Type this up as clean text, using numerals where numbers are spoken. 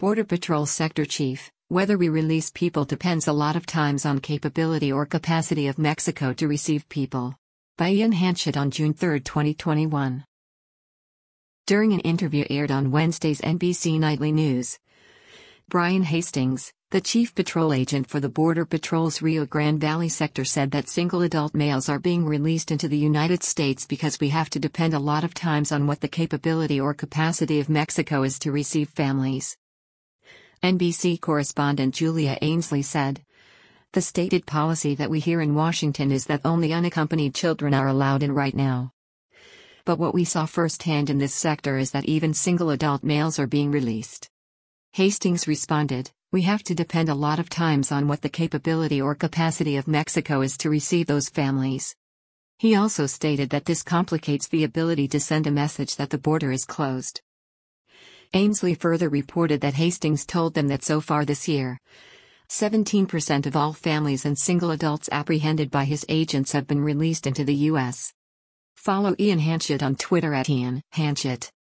Border Patrol Sector Chief, whether we release people depends a lot of times on capability or capacity of Mexico to receive people. By Ian Hanchett on June 3, 2021. During an interview aired on Wednesday's NBC Nightly News, Brian Hastings, the chief patrol agent for the Border Patrol's Rio Grande Valley sector, said that single adult males are being released into the United States because we have to depend a lot of times on what the capability or capacity of Mexico is to receive families. NBC correspondent Julia Ainsley said, "The stated policy that we hear in Washington is that only unaccompanied children are allowed in right now. But what we saw firsthand in this sector is that even single adult males are being released." Hastings responded, "We have to depend a lot of times on what the capability or capacity of Mexico is to receive those families." He also stated that this complicates the ability to send a message that the border is closed. Ainsley further reported that Hastings told them that so far this year, 17% of all families and single adults apprehended by his agents have been released into the U.S. Follow Ian Hanchett on Twitter @IanHanchett.